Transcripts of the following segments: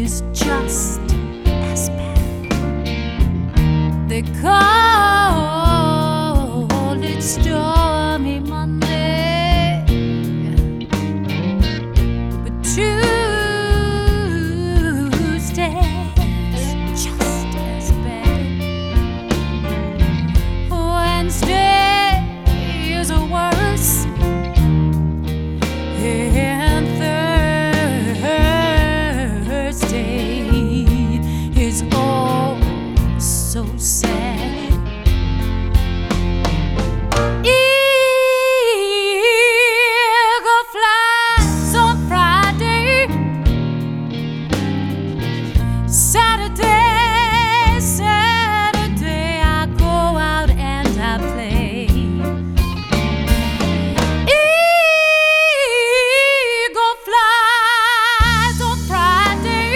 is just as bad. They call it stormy Monday, but Tuesday's just as bad. Wednesday is worse, and Thursday is oh so sad. Eagle flies on Friday, Saturday I go out and I play. Eagle flies on Friday,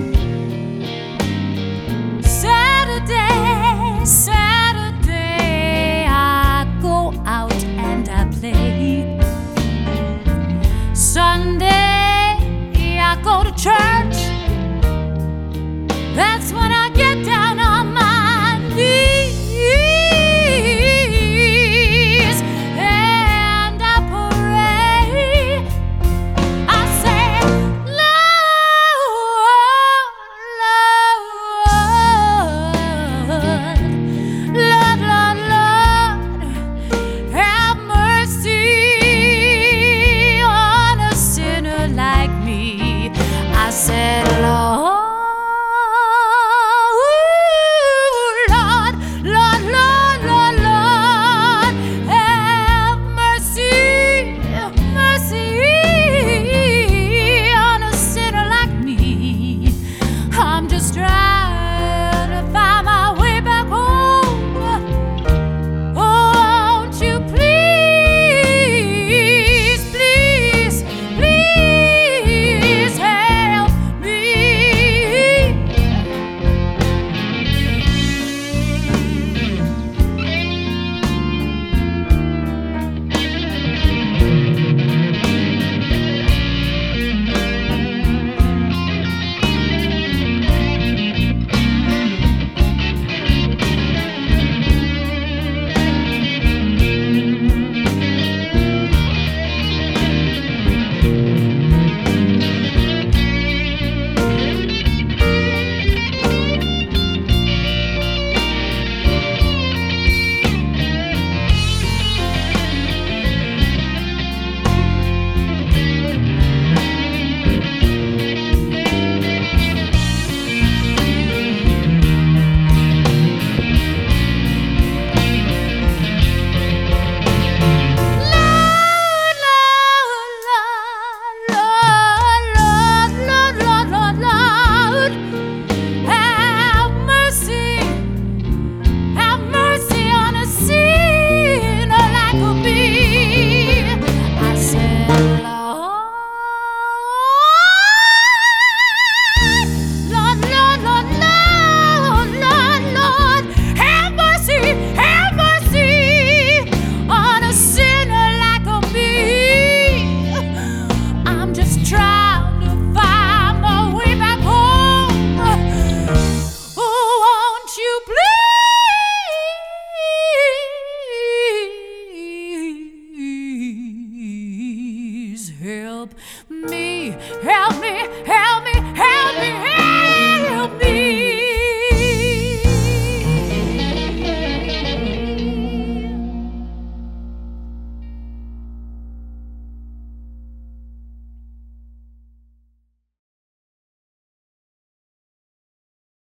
Saturday I go out and I play. Sunday I go to church. That's when I get down on my knees and I pray. I say, Lord, Lord, Lord, Lord, have mercy on a sinner like me. I said, Lord, trying to find my way back home. Oh, won't you please, please, please help me? Help me, help me,